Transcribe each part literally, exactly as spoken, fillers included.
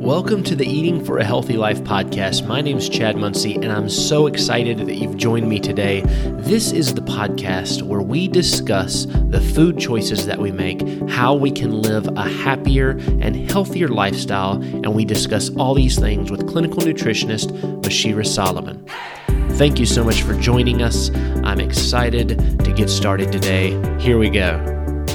Welcome to the Eating for a Healthy Life podcast. My name is Chad Muncie, and I'm so excited that you've joined me today. This is the podcast where we discuss the food choices that we make, how we can live a happier and healthier lifestyle, and we discuss all these things with clinical nutritionist Mashira Solomon. Thank you so much for joining us. I'm excited to get started today. Here we go.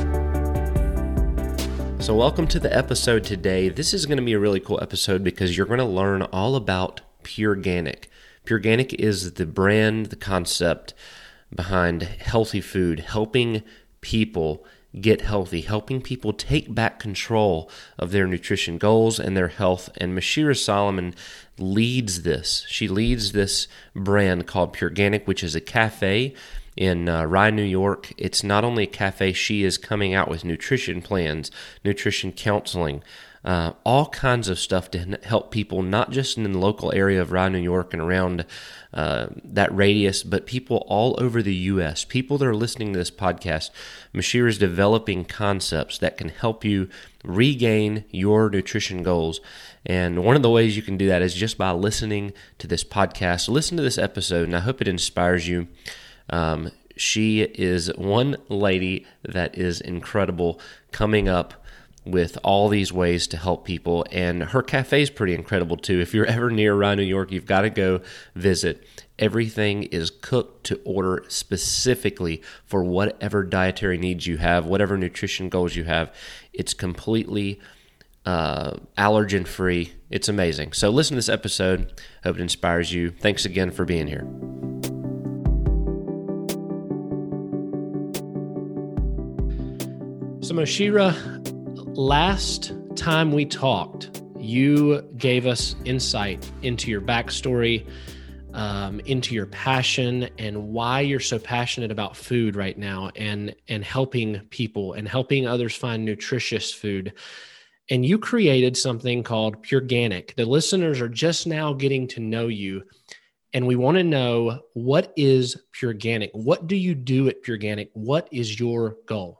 So welcome to the episode today. This is going to be a really cool episode because you're going to learn all about Pureganic. Pureganic is the brand, the concept behind healthy food, helping people get healthy, helping people take back control of their nutrition goals and their health. And Mashira Solomon leads this. She leads this brand called Pureganic, which is a cafe in uh, Rye, New York. It's not only a cafe, she is coming out with nutrition plans, nutrition counseling, uh, all kinds of stuff to n- help people, not just in the local area of Rye, New York and around uh, that radius, but people all over the U S, people that are listening to this podcast. Mashira is developing concepts that can help you regain your nutrition goals. And one of the ways you can do that is just by listening to this podcast. Listen to this episode, and I hope it inspires you. Um, she is one lady that is incredible, coming up with all these ways to help people, and her cafe is pretty incredible too. If you're ever near Rye, New York, you've got to go visit. Everything is cooked to order specifically for whatever dietary needs you have, whatever nutrition goals you have. It's completely uh, allergen-free. It's amazing. So listen to this episode. Hope it inspires you. Thanks again for being here. So Mashira, last time we talked, you gave us insight into your backstory, um, into your passion, and why you're so passionate about food right now, and and helping people and helping others find nutritious food. And you created something called Pureganic. The listeners are just now getting to know you, and we want to know, what is Pureganic? What do you do at Pureganic? What is your goal?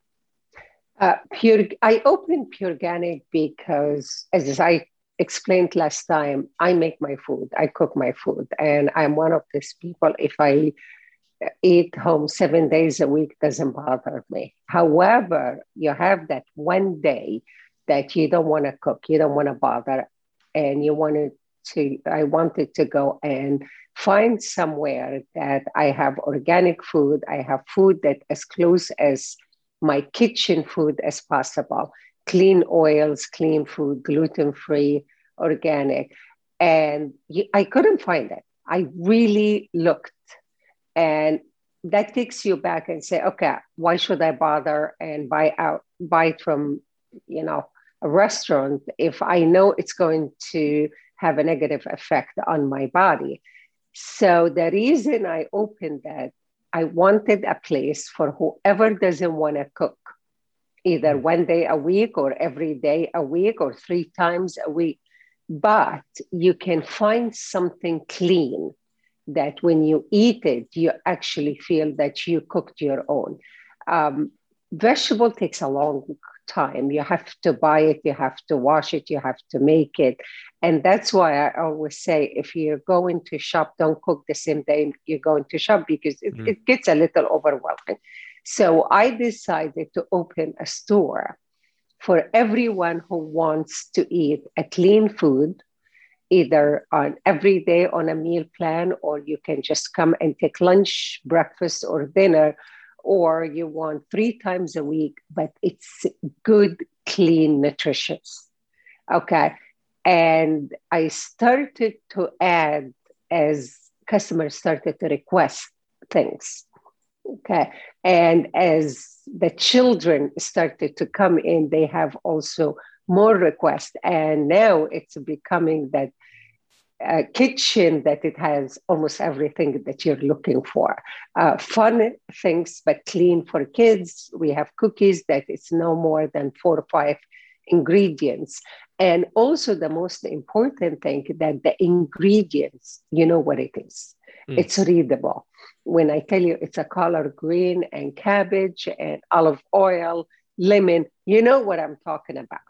Uh, pure, I opened Pureganic because, as I explained last time, I make my food, I cook my food, and I'm one of these people, if I eat home seven days a week, doesn't bother me. However, you have that one day that you don't want to cook, you don't want to bother, and you wanted to, I wanted to go and find somewhere that I have organic food, I have food that as close as my kitchen food as possible, clean oils, clean food, gluten-free, organic. And I couldn't find it. I really looked. And that takes you back and say, okay, why should I bother and buy out, buy it from, you know, a restaurant if I know it's going to have a negative effect on my body? So the reason I opened that, I wanted a place for whoever doesn't want to cook, either one day a week or every day a week or three times a week. But you can find something clean that when you eat it, you actually feel that you cooked your own. Um, vegetable takes a long time. You have to buy it, you have to wash it, you have to make it. And that's why I always say, if you're going to shop, don't cook the same day you're going to shop, because it, mm. it gets a little overwhelming. So I decided to open a store for everyone who wants to eat a clean food, either on every day on a meal plan, or you can just come and take lunch, breakfast, or dinner, or you want three times a week, but it's good, clean, nutritious. Okay. And I started to add as customers started to request things. Okay. And as the children started to come in, they have also more requests. And now it's becoming that uh, kitchen that it has almost everything that you're looking for. Uh, fun things, but clean for kids. We have cookies that it's no more than four or five ingredients. And also the most important thing, that the ingredients, you know what it is. Mm. It's readable. When I tell you it's a collard green and cabbage and olive oil, lemon, you know what I'm talking about.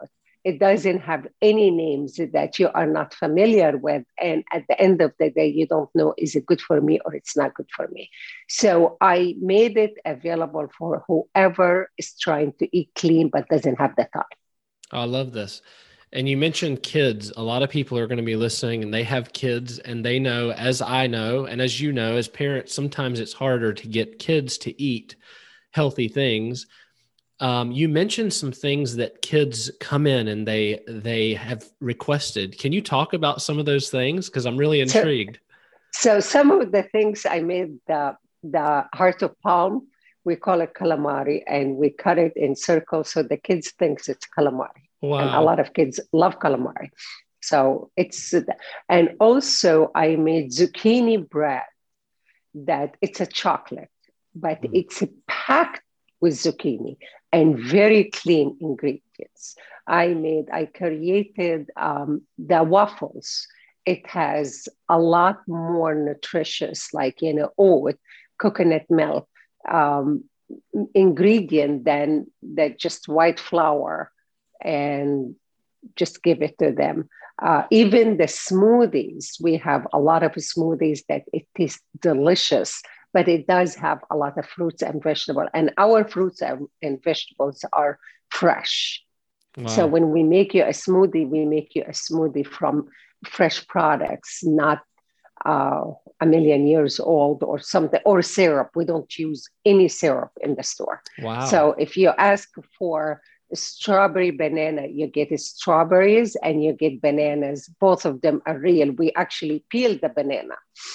It doesn't have any names that you are not familiar with. And at the end of the day, you don't know, is it good for me or it's not good for me? So I made it available for whoever is trying to eat clean but doesn't have the time. I love this. And you mentioned kids. A lot of people are going to be listening and they have kids, and they know, as I know, and as you know, as parents, sometimes it's harder to get kids to eat healthy things. Um, you mentioned some things that kids come in and they they have requested. Can you talk about some of those things? Because I'm really intrigued. So, so some of the things I made, the, the heart of palm, we call it calamari, and we cut it in circles so the kids think it's calamari. Wow. And a lot of kids love calamari. So it's, and also I made zucchini bread that it's a chocolate, but mm. it's packed with zucchini and very clean ingredients. I made, I created um, the waffles. It has a lot more nutritious, like, you know, oat, coconut milk, um, ingredient than that just white flour, and just give it to them. Uh, even the smoothies, we have a lot of smoothies that it is delicious, but it does have a lot of fruits and vegetables. And our fruits and vegetables are fresh. Wow. So when we make you a smoothie, we make you a smoothie from fresh products, not uh, a million years old or something, or syrup. We don't use any syrup in the store. Wow. So if you ask for strawberry banana, you get strawberries and you get bananas. Both of them are real. We actually peel the banana.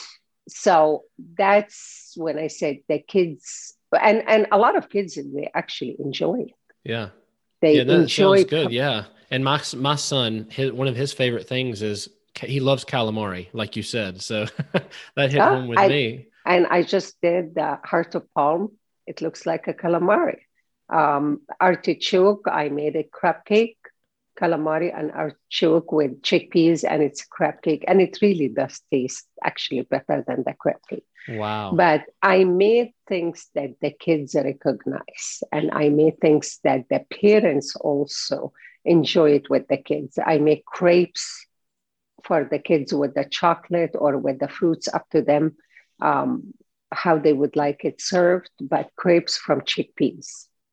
So that's when I said the kids, and, and a lot of kids, they actually enjoy it. Yeah. They yeah, that enjoy sounds good. Yeah. And my, my son, his, one of his favorite things is he loves calamari, like you said. So that hit home with I, me. And I just did the heart of palm. It looks like a calamari. Um, artichoke, I made a crab cake, calamari and artichoke with chickpeas, and it's crab cake. And it really does taste actually better than the crab cake. Wow. But I made things that the kids recognize, and I made things that the parents also enjoy it with the kids. I make crepes for the kids with the chocolate or with the fruits, up to them, um, how they would like it served, but crepes from chickpeas.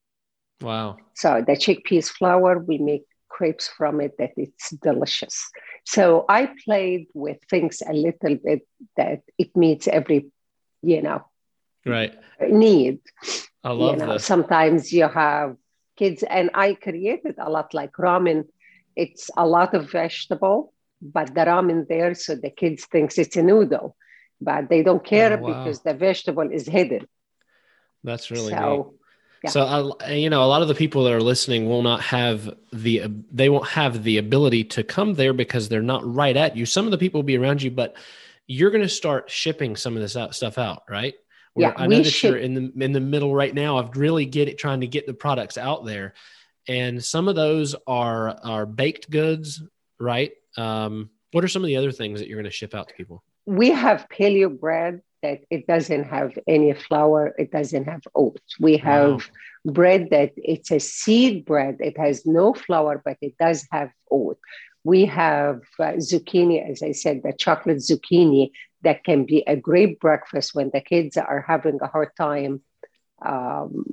Wow. So the chickpeas flour, we make crepes from it that it's delicious. So I played with things a little bit that it meets every, you know, right need. I love you know, this. Sometimes you have kids, and I created a lot like ramen. It's a lot of vegetable, but the ramen there, so the kids thinks it's a noodle, but they don't care oh, wow. because the vegetable is hidden. That's really so, neat. Yeah. So, I, you know, a lot of the people that are listening will not have the, they won't have the ability to come there because they're not right at you. Some of the people will be around you, but you're going to start shipping some of this out, stuff out, right? Where yeah, I know that ship. you're in the in the middle right now of really get it, trying to get the products out there, and some of those are are baked goods, right? Um, what are some of the other things that you're going to ship out to people? We have paleo bread that it doesn't have any flour. It doesn't have oats. We have wow. bread that it's a seed bread. It has no flour, but it does have oat. We have uh, zucchini, as I said, the chocolate zucchini that can be a great breakfast when the kids are having a hard time um,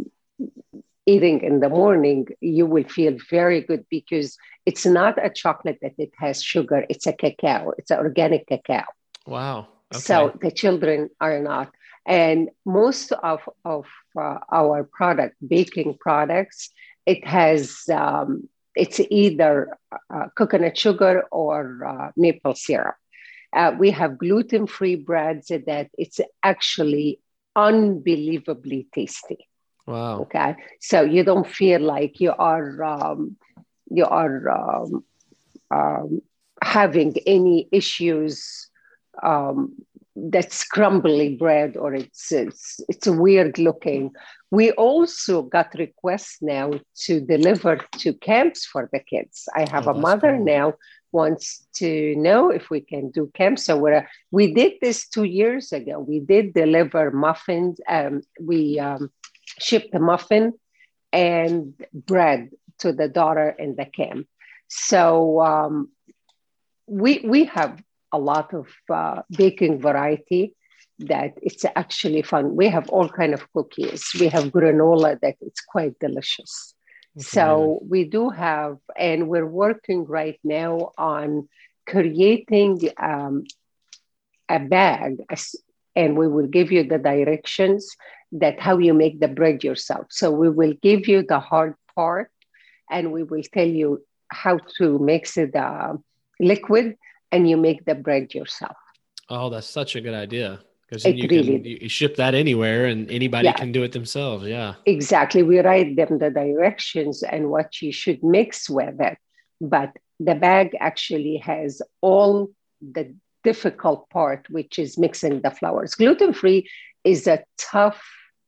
eating in the morning. You will feel very good because it's not a chocolate that it has sugar. It's a cacao. It's an organic cacao. Wow. Okay. So the children are not. And most of, of uh, our product, baking products, it has, um, it's either uh, coconut sugar or uh, maple syrup. Uh, we have gluten-free breads that it's actually unbelievably tasty. Wow. Okay. So you don't feel like you are, um, you are um, um, having any issues um, that's crumbly bread or it's, it's it's weird looking. We also got requests now to deliver to camps for the kids. I have oh, a mother cool. now wants to know if we can do camps. So we're, we did this two years ago. We did deliver muffins. Um, we um, shipped a muffin and bread to the daughter in the camp. So um, we we have a lot of uh, baking variety that it's actually fun. We have all kind of cookies. We have granola that it's quite delicious. That's So amazing. we do have, and we're working right now on creating um, a bag, as- and we will give you the directions that how you make the bread yourself. So we will give you the hard part, and we will tell you how to mix it uh, liquid, and you make the bread yourself. Oh, that's such a good idea. Because then It you can really, you you ship that anywhere and anybody yeah, can do it themselves. Yeah. exactly. We write them the directions and what you should mix with it. But the bag actually has all the difficult part, which is mixing the flours. Gluten free is a tough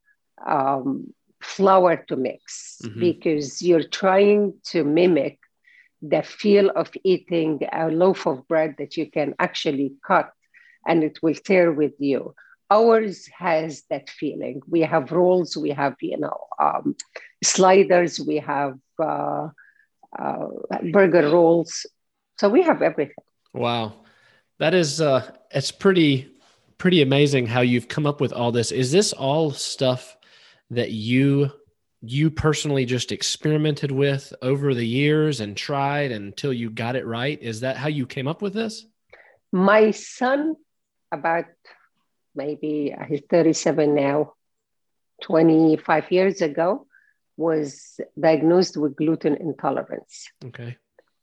um, flour to mix Hmm. because you're trying to mimic the feel of eating a loaf of bread that you can actually cut and it will tear with you. Ours has that feeling. We have rolls, we have, you know, um, sliders, we have uh, uh, burger rolls. So we have everything. Wow. That is uh it's pretty pretty amazing how you've come up with all this. Is this all stuff that you you personally just experimented with over the years and tried until you got it right? Is that how you came up with this? My son, about maybe uh, he's thirty-seven now, twenty-five years ago, was diagnosed with gluten intolerance. Okay.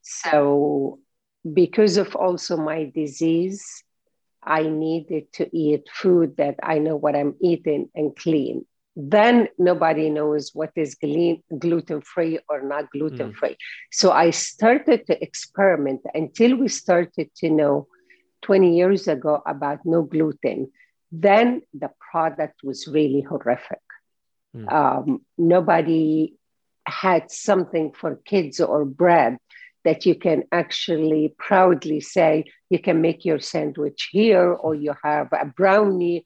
So, because of also my disease, I needed to eat food that I know what I'm eating and clean. Then nobody knows what is gluten free or not gluten Mm, free. So I started to experiment until we started to know twenty years ago about no gluten. Then the product was really horrific. mm, Um, nobody had something for kids or bread that you can actually proudly say you can make your sandwich here or you have a brownie.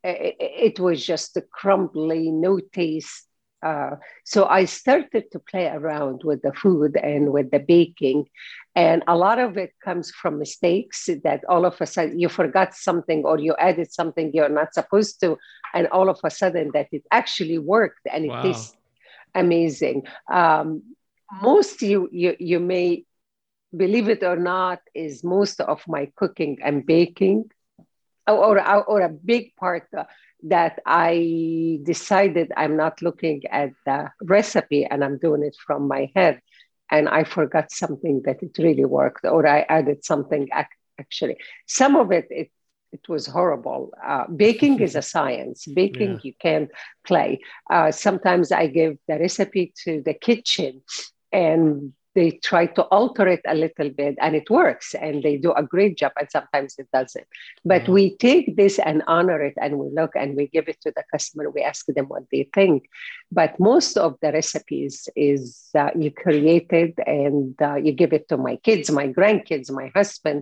It was just a crumbly, no taste. Uh, so I started to play around with the food and with the baking. And a lot of it comes from mistakes that all of a sudden you forgot something or you added something you're not supposed to. And all of a sudden that it actually worked and it wow. tastes amazing. Um, most you, you you may believe it or not is most of my cooking and baking, or or, or a big part uh, that I decided I'm not looking at the recipe and I'm doing it from my head, and I forgot something that it really worked, or I added something ac- actually. Some of it it it was horrible. Uh, baking is a science. Baking Yeah. you can't play. Uh, sometimes I give the recipe to the kitchen, and they try to alter it a little bit, and it works, and they do a great job. And sometimes it doesn't. But Wow. we take this and honor it, and we look and we give it to the customer. We ask them what they think. But most of the recipes is uh, you created and uh, you give it to my kids, my grandkids, my husband,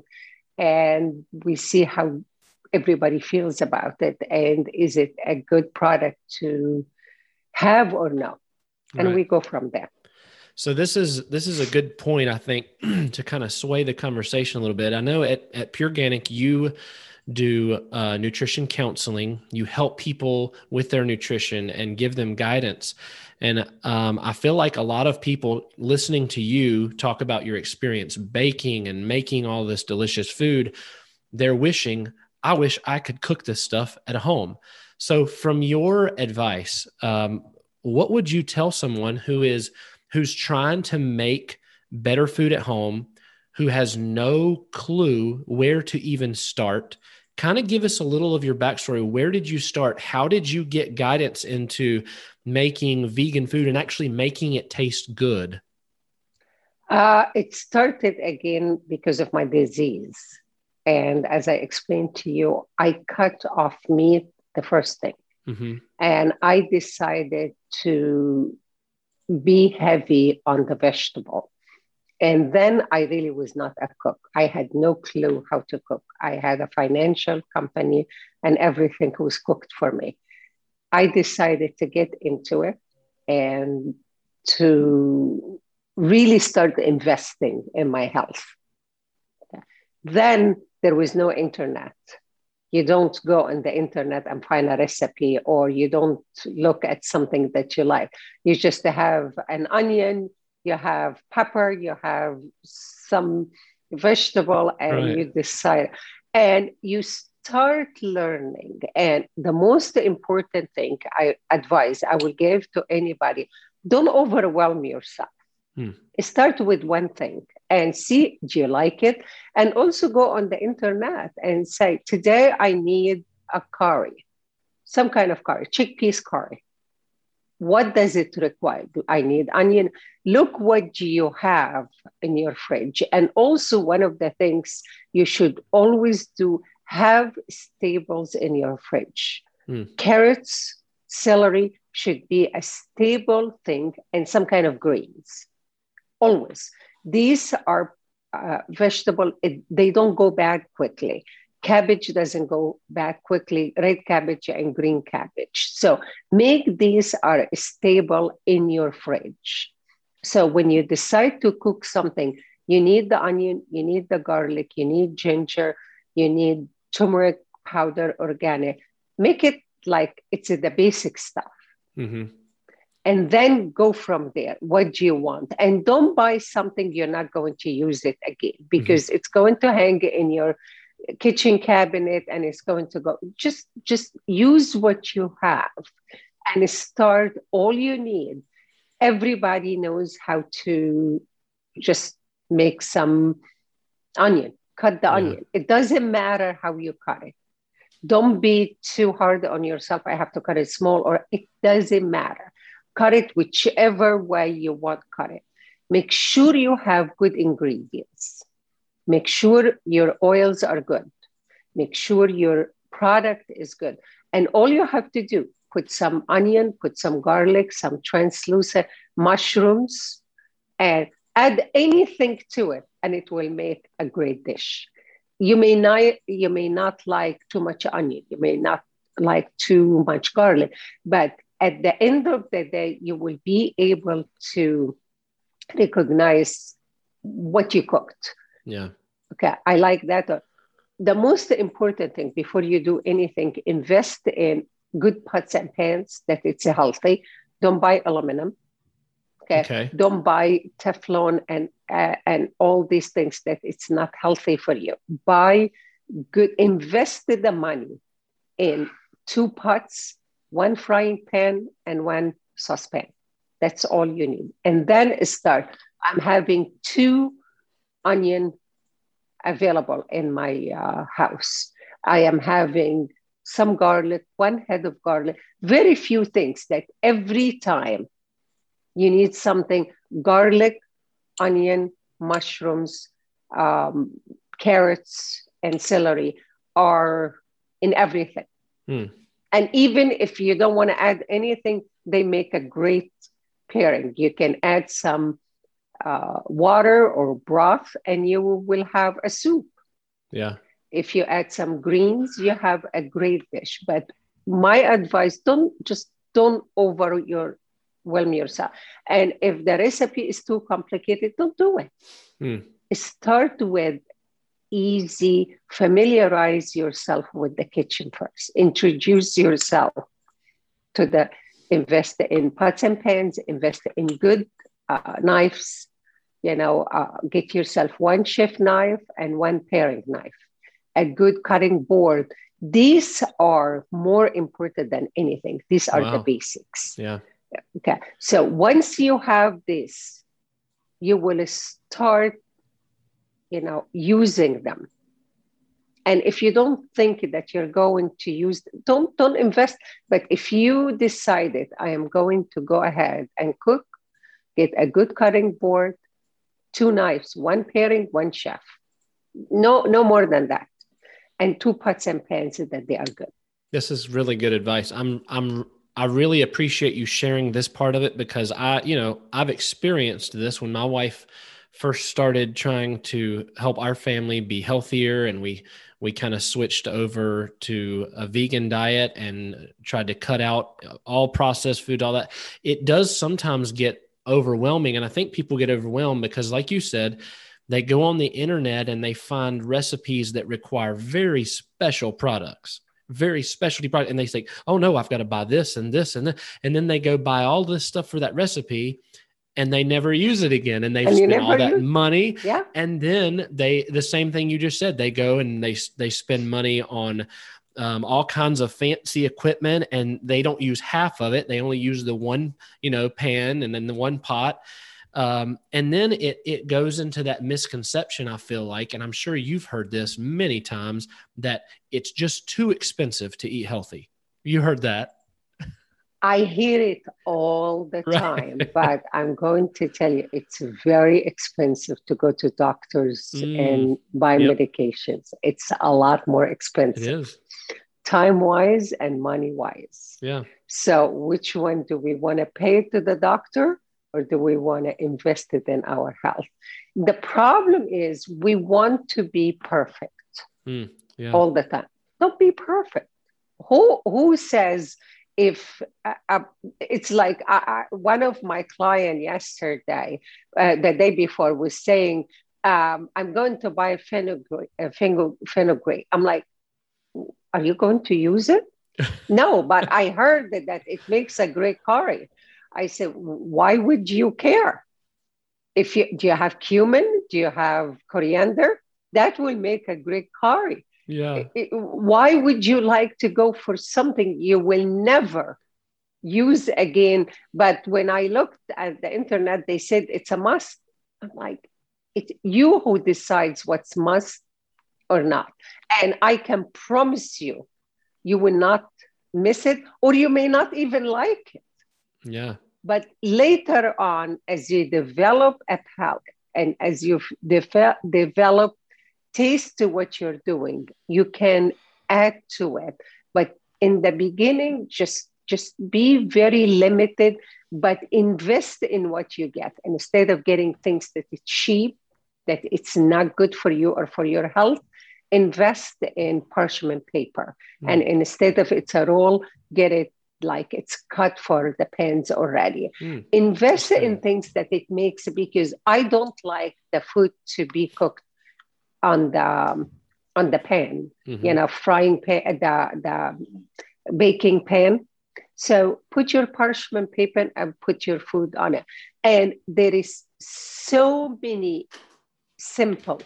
and we see how everybody feels about it. And is it a good product to have or no? And Right. we go from there. So this is this is a good point, I think, to kind of sway the conversation a little bit. I know at, at Pure Organic, you do uh, nutrition counseling. You help people with their nutrition and give them guidance. And um, I feel like a lot of people listening to you talk about your experience baking and making all this delicious food, they're wishing, I wish I could cook this stuff at home. So from your advice, um, what would you tell someone who is who's trying to make better food at home, who has no clue where to even start? Kind of give us a little of your backstory. Where did you start? How did you get guidance into making vegan food and actually making it taste good? Uh, it started again because of my disease. And as I explained to you, I cut off meat the first thing. Mm-hmm. And I decided to be heavy on the vegetable. And then I really was not a cook. I had no clue how to cook. I had a financial company and everything was cooked for me. I decided to get into it and to really start investing in my health. Then there was no internet. You don't go on the internet and find a recipe, or you don't look at something that you like. You just have an onion, you have pepper, you have some vegetable, and Right. you decide. And you start learning. And the most important thing I advise I will give to anybody, don't overwhelm yourself. Hmm. Start with one thing and see, do you like it? And also go on the internet and say, today I need a curry, some kind of curry, chickpeas curry. What does it require? Do I need onion? Look what you have in your fridge. And also, one of the things you should always do, have staples in your fridge. Hmm. Carrots, celery should be a stable thing, and some kind of greens. Always. These are uh, vegetable, it, they don't go bad quickly. Cabbage doesn't go bad quickly, red cabbage and green cabbage. So make these are stable in your fridge. So when you decide to cook something, you need the onion, you need the garlic, you need ginger, you need turmeric powder, organic. Make it like it's the basic stuff. Mm-hmm. And then go from there. What do you want? And don't buy something you're not going to use it again, because mm-hmm. it's going to hang in your kitchen cabinet and it's going to go. Just, just use what you have and start all you need. Everybody knows how to just make some onion, cut the yeah. onion. It doesn't matter how you cut it. Don't be too hard on yourself. I have to cut it small, or it doesn't matter. Cut it whichever way you want to cut it. Make sure you have good ingredients. Make sure your oils are good. Make sure your product is good. And all you have to do, put some onion, put some garlic, some translucent mushrooms, and add anything to it, and it will make a great dish. You may not, you may not like too much onion. You may not like too much garlic, but at the end of the day, you will be able to recognize what you cooked. Yeah. Okay, I like that. The most important thing before you do anything, invest in good pots and pans that it's healthy. Don't buy aluminum. Okay. okay. Don't buy Teflon and uh, and all these things that it's not healthy for you. Buy good. Invest the money in two pots, one frying pan, and one saucepan. That's all you need. And then start. I'm having two onion available in my uh, house. I am having some garlic, one head of garlic, very few things that every time you need something, garlic, onion, mushrooms, um, carrots, and celery are in everything. Hmm. And even if you don't want to add anything, they make a great pairing. You can add some uh, water or broth and you will have a soup. Yeah. If you add some greens, you have a great dish. But my advice, don't just don't over your overwhelm yourself. And if the recipe is too complicated, don't do it. Hmm. Start with easy, familiarize yourself with the kitchen first. Introduce yourself to the, invest in pots and pans, invest in good uh, knives, you know, uh, get yourself one chef knife and one paring knife, a good cutting board. These are more important than anything. These are wow. the basics. Yeah. Okay. So once you have this, you will start, you know, using them. And if you don't think that you're going to use, don't, don't invest. But if you decided I am going to go ahead and cook, get a good cutting board, two knives, one paring, one chef. No, no more than that. And two pots and pans that they are good. This is really good advice. I'm, I'm, I really appreciate you sharing this part of it because I, you know, I've experienced this when my wife first started trying to help our family be healthier, and we, we kind of switched over to a vegan diet and tried to cut out all processed food, all that. It does sometimes get overwhelming. And I think people get overwhelmed because, like you said, they go on the internet and they find recipes that require very special products, very specialty product. And they say, oh no, I've got to buy this and this and that. And then they go buy all this stuff for that recipe and they never use it again. And they've And you spent all never that use- money. Yeah. And then they, the same thing you just said, they go and they, they spend money on um, all kinds of fancy equipment and they don't use half of it. They only use the one, you know, pan and then the one pot. Um, and then it, it goes into that misconception, I feel like, and I'm sure you've heard this many times, that it's just too expensive to eat healthy. You heard that. I hear it all the Right. time, but I'm going to tell you, it's very expensive to go to doctors Mm. and buy Yep. medications. It's a lot more It expensive, is. time-wise and money-wise. Yeah. So which one do we want to pay to the doctor or do we want to invest it in our health? The problem is we want to be perfect Mm. Yeah. all the time. Don't be perfect. Who who says if uh, uh, it's like uh, uh, one of my client yesterday, uh, the day before, was saying, um, "I'm going to buy fenugreek." Uh, fenug- fenugreek. I'm like, "Are you going to use it?" No, but I heard that, that it makes a great curry. I said, "Why would you care? If you do you have cumin? Do you have coriander? That will make a great curry." Yeah. It- why would you like to go for something you will never use again? But when I looked at the internet, they said it's a must. I'm like, it's you who decides what's must or not. And I can promise you, you will not miss it, or you may not even like it. Yeah. But later on, as you develop a palate and as you de- develop taste to what you're doing, you can add to it. But in the beginning, just just be very limited, but invest in what you get. And instead of getting things that is cheap, that it's not good for you or for your health, invest in parchment paper. Mm. And instead of it's a roll, get it like it's cut for the pens already. Mm. Invest in things that it makes, because I don't like the food to be cooked on the um, on the pan, mm-hmm. you know, frying pan, the the baking pan. So put your parchment paper and put your food on it. And there is so many simple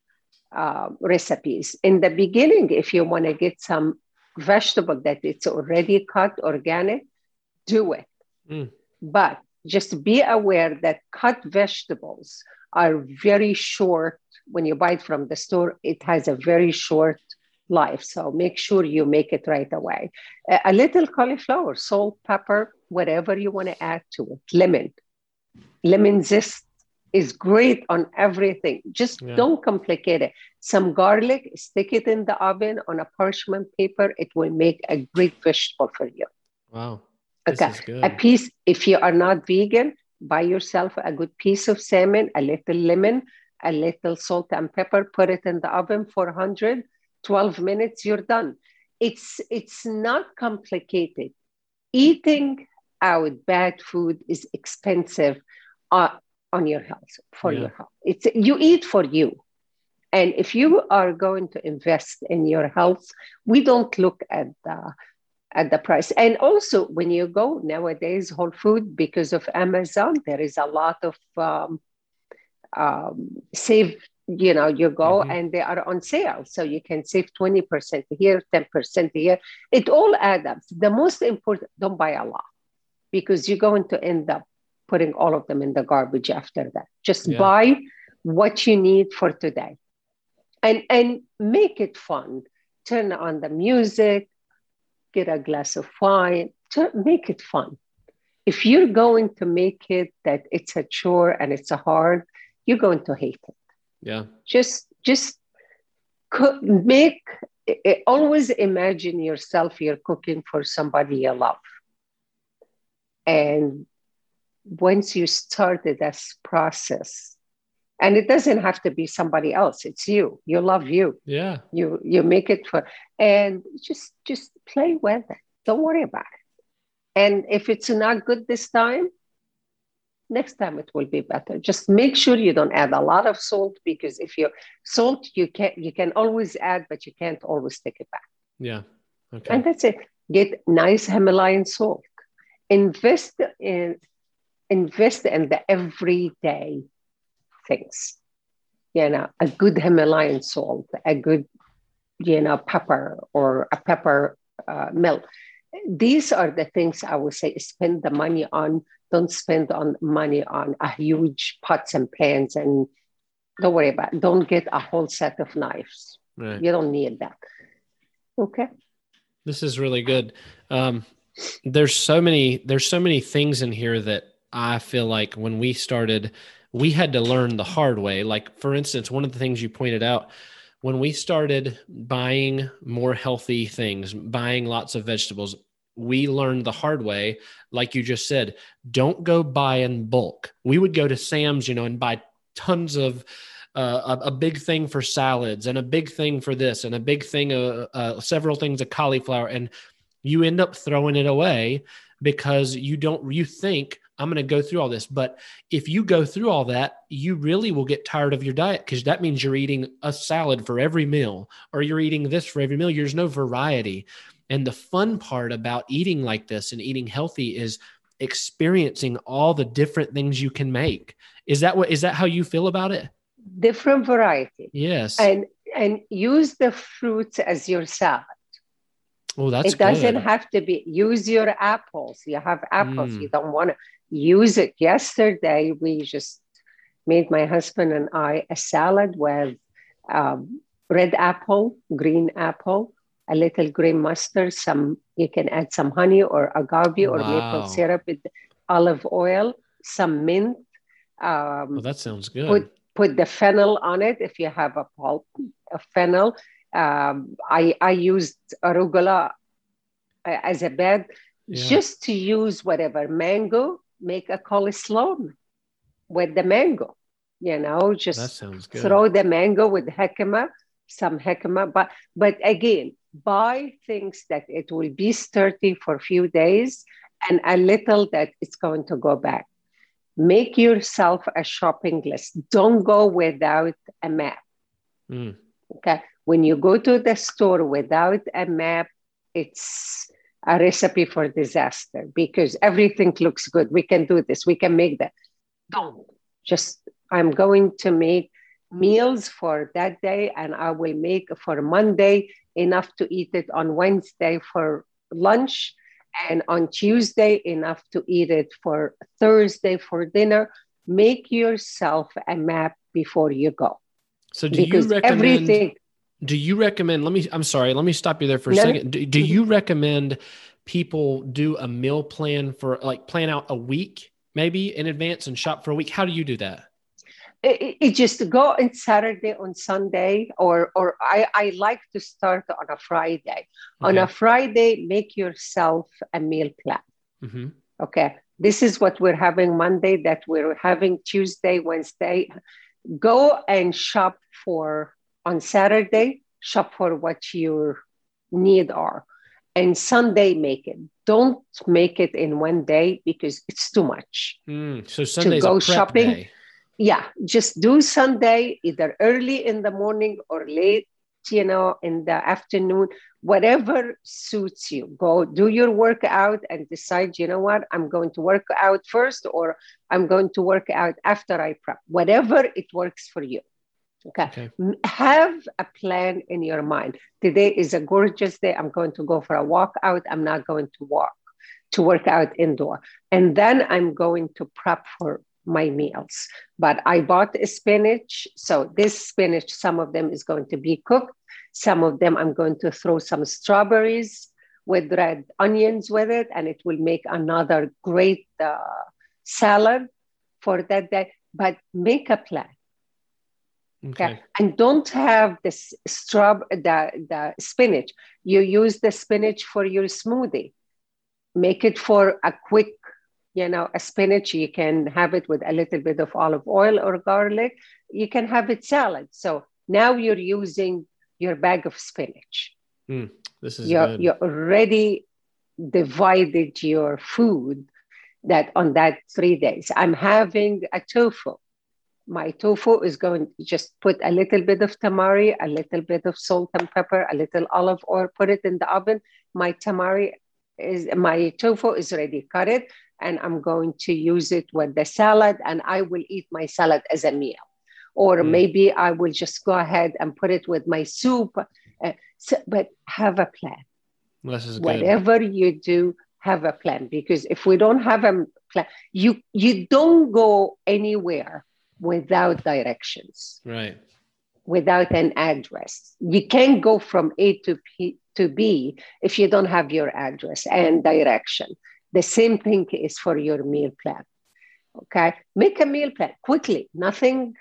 uh, recipes. In the beginning, if you want to get some vegetable that it's already cut organic, do it. Mm. But just be aware that cut vegetables are very short. When you buy it from the store, it has a very short life. So make sure you make it right away. A, a little cauliflower, salt, pepper, whatever you want to add to it. Lemon. Lemon zest is great on everything. Just yeah. don't complicate it. Some garlic, stick it in the oven on a parchment paper. It will make a great vegetable for you. Wow. Okay. This is good. A piece, if you are not vegan, buy yourself a good piece of salmon, a little lemon, a little salt and pepper, put it in the oven for one hundred, twelve minutes, you're done. It's, it's not complicated. Eating out bad food is expensive uh, on your health, for yeah. your health. It's, you eat for you. And if you are going to invest in your health, we don't look at the, at the price. And also when you go nowadays, Whole Food, because of Amazon, there is a lot of um, um, save, you know, you go mm-hmm. and they are on sale. So you can save twenty percent here, ten percent here. It all adds up. The most important, don't buy a lot, because you're going to end up putting all of them in the garbage after that. Just yeah. buy what you need for today. And, and make it fun. Turn on the music, get a glass of wine, turn, make it fun. If you're going to make it that it's a chore and it's a hard, you're going to hate it. Yeah. Just, just cook, make, always imagine yourself, you're cooking for somebody you love. And once you started this process, and it doesn't have to be somebody else, it's you, you love you. Yeah. You, you make it for, and just, just play with it. Don't worry about it. And if it's not good this time, next time it will be better. Just make sure you don't add a lot of salt, because if you salt, you can you can always add, but you can't always take it back. Yeah. Okay. And that's it. Get nice Himalayan salt. Invest in invest in the everyday things. You know, a good Himalayan salt, a good, you know, pepper or a pepper uh, milk. These are the things I would say spend the money on. Don't spend on money on a huge pots and pans, and don't worry about it. Don't get a whole set of knives. Right. You don't need that. Okay. This is really good. Um, there's so many, there's so many things in here that I feel like when we started, we had to learn the hard way. Like, for instance, one of the things you pointed out, when we started buying more healthy things, buying lots of vegetables, we learned the hard way. Like you just said, don't go buy in bulk. We would go to Sam's, you know, and buy tons of uh, a, a big thing for salads and a big thing for this and a big thing, uh, uh, several things of cauliflower. And you end up throwing it away because you don't, you think, I'm going to go through all this. But if you go through all that, you really will get tired of your diet, because that means you're eating a salad for every meal, or you're eating this for every meal. There's no variety. And the fun part about eating like this and eating healthy is experiencing all the different things you can make. Is that what, is that how you feel about it? Different variety. Yes. And, and use the fruits as your salad. Oh, that's it doesn't good. have to be, use your apples. You have apples. Mm. You don't want to use it. Yesterday, we just made, my husband and I, a salad with um, red apple, green apple, a little green mustard, some, you can add some honey or agave or Wow. maple syrup with olive oil, some mint. Um, Well, that sounds good. Put, put the fennel on it if you have a pulp of fennel. Um, I, I used arugula as a bed, yeah. Just to use whatever. Mango, make a coleslaw with the mango, you know, just that sounds good. Throw the mango with jicama, some jicama, but, but again, buy things that it will be sturdy for a few days and a little that it's going to go back. Make yourself a shopping list. Don't go without a map. Mm. Okay. When you go to the store without a map, it's a recipe for disaster, because everything looks good. We can do this. We can make that. Don't. Just, I'm going to make meals for that day, and I will make for Monday enough to eat it on Wednesday for lunch, and on Tuesday enough to eat it for Thursday for dinner. Make yourself a map before you go. So do because you recommend everything? Do you recommend, let me, I'm sorry, let me stop you there for a no, second. Do, do you recommend people do a meal plan for, like, plan out a week maybe in advance and shop for a week? How do you do that? It, it just go on Saturday, on Sunday, or or I, I like to start on a Friday. Okay. On a Friday, make yourself a meal plan. Mm-hmm. Okay. This is what we're having Monday, that we're having Tuesday, Wednesday. Go and shop for, on Saturday, shop for what your need are. And Sunday, make it. Don't make it in one day, because it's too much. Mm, so Sunday's to go a prep shopping. Day. Yeah, just do Sunday, either early in the morning or late, you know, in the afternoon, whatever suits you. Go do your workout and decide, you know what, I'm going to work out first, or I'm going to work out after I prep, whatever it works for you. Okay. okay. Have a plan in your mind. Today is a gorgeous day. I'm going to go for a walk out. I'm not going to walk, to work out indoor. And then I'm going to prep for my meals. But I bought spinach. So this spinach, some of them is going to be cooked. Some of them I'm going to throw some strawberries with red onions with it, and it will make another great uh, salad for that day. But make a plan. Okay. okay. And don't have this straw, the, the spinach. You use the spinach for your smoothie. Make it for a quick, you know, a spinach. You can have it with a little bit of olive oil or garlic. You can have it salad. So now you're using your bag of spinach. Mm, this is you're, good. You already divided your food that on that three days. I'm having a tofu. My tofu is going to just put a little bit of tamari, a little bit of salt and pepper, a little olive oil, put it in the oven. My tamari is, my tofu is ready, cut it, and I'm going to use it with the salad, and I will eat my salad as a meal. Or mm. maybe I will just go ahead and put it with my soup. Uh, so, but have a plan. This is good. Whatever you do, have a plan. Because if we don't have a plan, you you don't go anywhere without directions. Right. Without an address. You can't go from A to P to B if you don't have your address and direction. The same thing is for your meal plan. Okay? Make a meal plan quickly. Nothing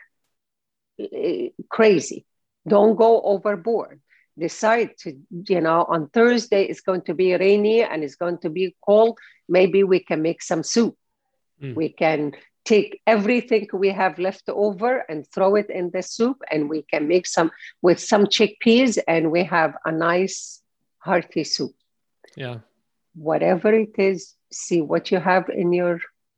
crazy. Don't go overboard. Decide to, you know, on Thursday it's going to be rainy and it's going to be cold. Maybe we can make some soup. Mm. We can take everything we have left over and throw it in the soup, and we can make some with some chickpeas, and we have a nice hearty soup. Yeah. Whatever it is, see what you have in your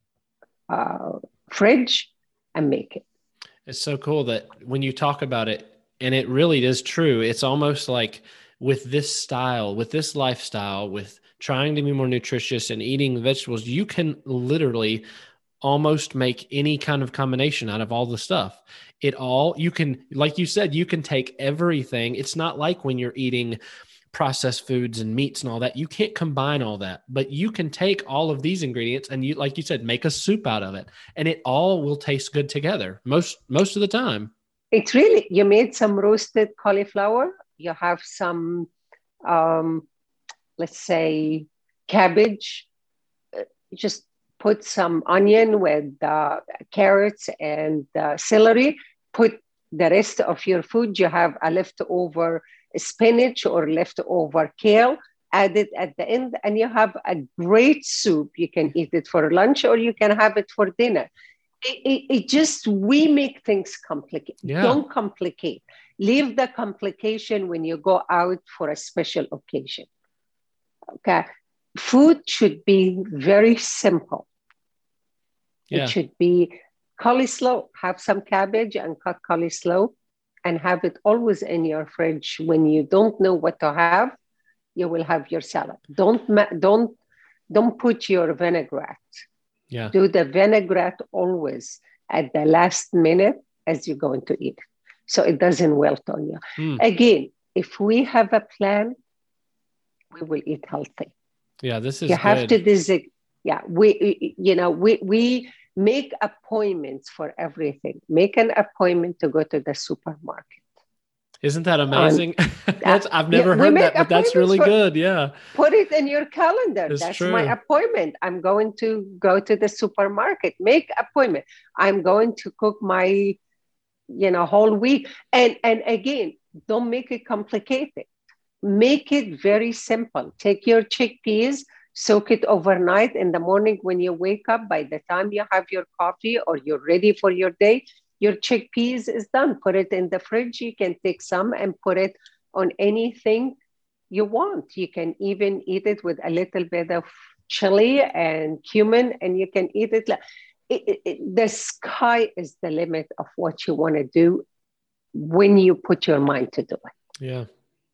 uh, fridge and make it. It's so cool that when you talk about it, and it really is true, it's almost like with this style, with this lifestyle, with trying to be more nutritious and eating vegetables, you can literally almost make any kind of combination out of all the stuff. It all, you can, like you said, you can take everything. It's not like when you're eating processed foods and meats and all that, you can't combine all that, but you can take all of these ingredients and you, like you said, make a soup out of it, and it all will taste good together most, most of the time. It's really, you made some roasted cauliflower. You have some, um, let's say cabbage, uh, just put some onion with uh, carrots and uh, celery. Put the rest of your food. You have a leftover spinach or leftover kale. Add it at the end, and you have a great soup. You can eat it for lunch, or you can have it for dinner. It, it, it just, we make things complicated. Yeah. Don't complicate. Leave the complication when you go out for a special occasion. Okay. Food should be very simple. Yeah. It should be cauliflower, have some cabbage and cut cauliflower, and have it always in your fridge. When you don't know what to have, you will have your salad. Don't, don't, don't put your vinaigrette. Yeah. Do the vinaigrette always at the last minute as you're going to eat, so it doesn't wilt on you. Mm. Again, if we have a plan, we will eat healthy. Yeah, this is you have good. to designate. Yeah, we, you know, we we make appointments for everything. Make an appointment to go to the supermarket. Isn't that amazing? Um, that's, I've never yeah, heard that, but that's really for, good. Yeah. Put it in your calendar. It's that's true. My appointment. I'm going to go to the supermarket. Make appointment. I'm going to cook my, you know, whole week. And, and again, don't make it complicated. Make it very simple. Take your chickpeas, soak it overnight. In the morning when you wake up, by the time you have your coffee or you're ready for your day, your chickpeas is done. Put it in the fridge. You can take some and put it on anything you want. You can even eat it with a little bit of chili and cumin, and you can eat it. It, it, it the sky is the limit of what you want to do when you put your mind to do it. Yeah.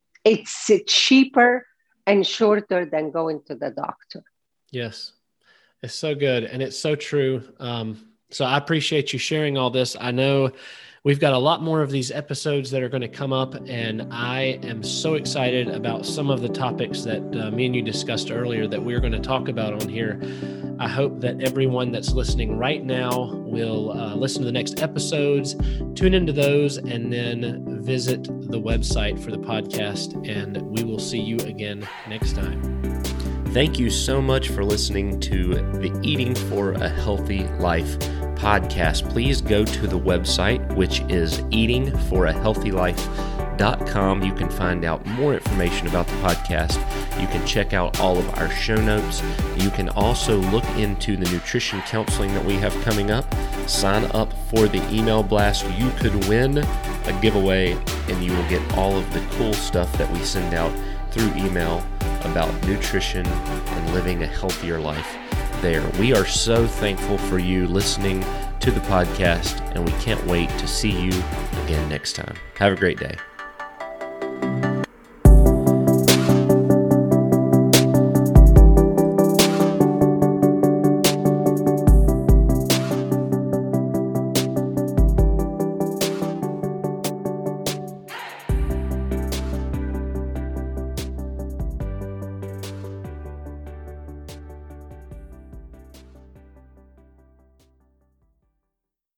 It's cheaper and shorter than going to the doctor. Yes. It's so good. And it's so true. Um, So I appreciate you sharing all this. I know we've got a lot more of these episodes that are going to come up, and I am so excited about some of the topics that uh, me and you discussed earlier that we're going to talk about on here. I hope that everyone that's listening right now will uh, listen to the next episodes, tune into those, and then visit the website for the podcast, and we will see you again next time. Thank you so much for listening to the Eating for a Healthy Life podcast. Please go to the website, which is eating for a healthy life dot com. You can find out more information about the podcast. You can check out all of our show notes. You can also look into the nutrition counseling that we have coming up. Sign up for the email blast. You could win a giveaway, and you will get all of the cool stuff that we send out through email about nutrition and living a healthier life. there. We are so thankful for you listening to the podcast, and we can't wait to see you again next time. Have a great day.